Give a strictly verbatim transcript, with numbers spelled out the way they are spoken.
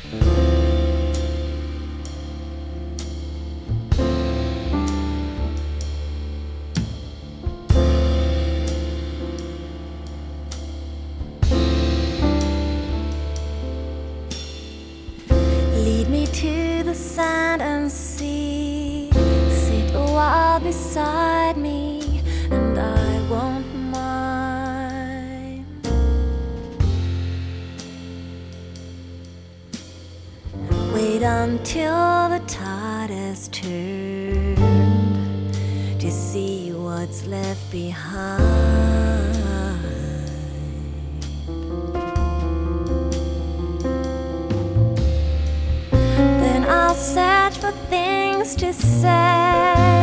Lead me to the sand and sea. Sit a while beside me, and I won't mind. Wait until the tide has turned to see what's left behind. I'll search for things to say.